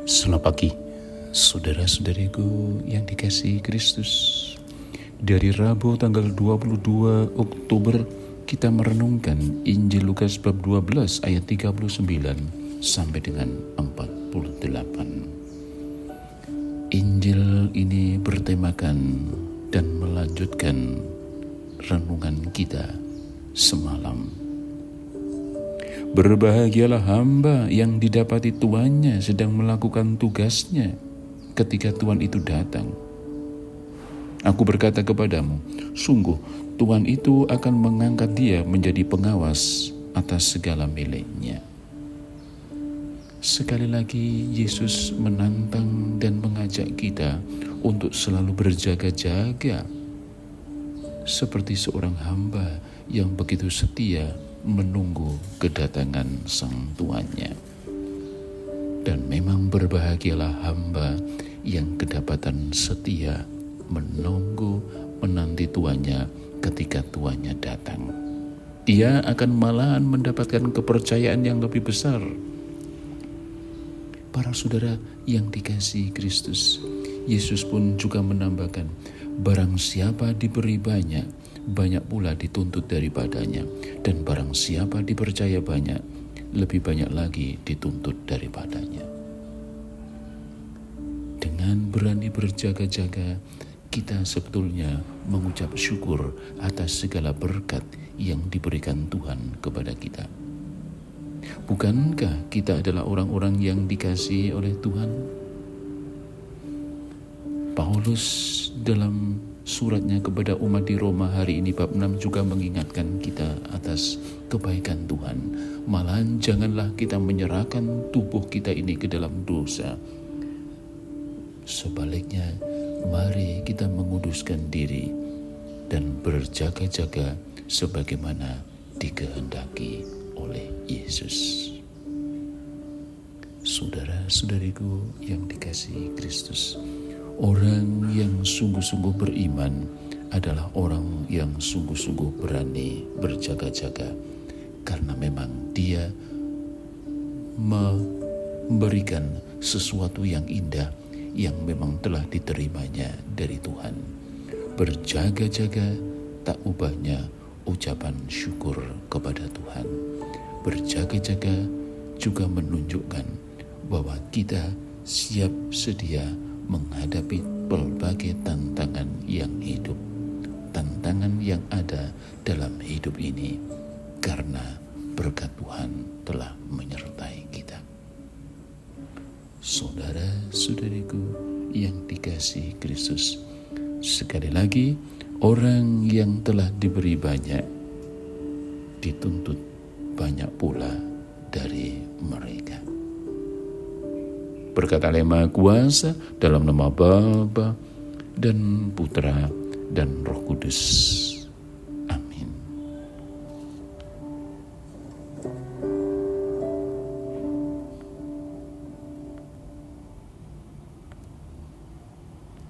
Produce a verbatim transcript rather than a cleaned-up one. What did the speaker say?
Selamat pagi, saudara-saudariku yang dikasihi Kristus. Dari Rabu tanggal dua puluh dua Oktober, kita merenungkan Injil Lukas bab dua belas ayat tiga puluh sembilan sampai dengan empat puluh delapan. Injil ini bertemakan dan melanjutkan renungan kita semalam. Berbahagialah hamba yang didapati tuannya sedang melakukan tugasnya ketika Tuhan itu datang. Aku berkata kepadamu, sungguh Tuhan itu akan mengangkat dia menjadi pengawas atas segala miliknya. Sekali lagi Yesus menantang dan mengajak kita untuk selalu berjaga-jaga seperti seorang hamba yang begitu setia menunggu kedatangan sang tuannya. Dan memang berbahagialah hamba yang kedapatan setia menunggu menanti tuannya ketika tuannya datang. Dia akan malahan mendapatkan kepercayaan yang lebih besar. Para saudara yang dikasihi Kristus, Yesus pun juga menambahkan, barang siapa diberi banyak, banyak pula dituntut daripadanya, dan barang siapa dipercaya banyak, lebih banyak lagi dituntut daripadanya. Dengan berani berjaga-jaga, kita sebetulnya mengucap syukur atas segala berkat yang diberikan Tuhan kepada kita. Bukankah kita adalah orang-orang yang dikasihi oleh Tuhan? Paulus dalam suratnya kepada umat di Roma hari ini bab enam juga mengingatkan kita atas kebaikan Tuhan. Malahan janganlah kita menyerahkan tubuh kita ini ke dalam dosa. Sebaliknya, mari kita menguduskan diri dan berjaga-jaga sebagaimana dikehendaki oleh Yesus. Saudara-saudariku yang dikasihi Kristus, orang yang sungguh-sungguh beriman adalah orang yang sungguh-sungguh berani berjaga-jaga, karena memang dia memberikan sesuatu yang indah yang memang telah diterimanya dari Tuhan. Berjaga-jaga tak ubahnya ucapan syukur kepada Tuhan. Berjaga-jaga juga menunjukkan bahwa kita siap sedia menghadapi berbagai tantangan yang hidup, tantangan yang ada dalam hidup ini, karena berkat Tuhan telah menyertai kita. Saudara-saudariku yang dikasihi Kristus, sekali lagi, orang yang telah diberi banyak, dituntut banyak pula dari mereka. Berkata Maha Kuasa dalam nama Bapa dan Putra dan Roh Kudus.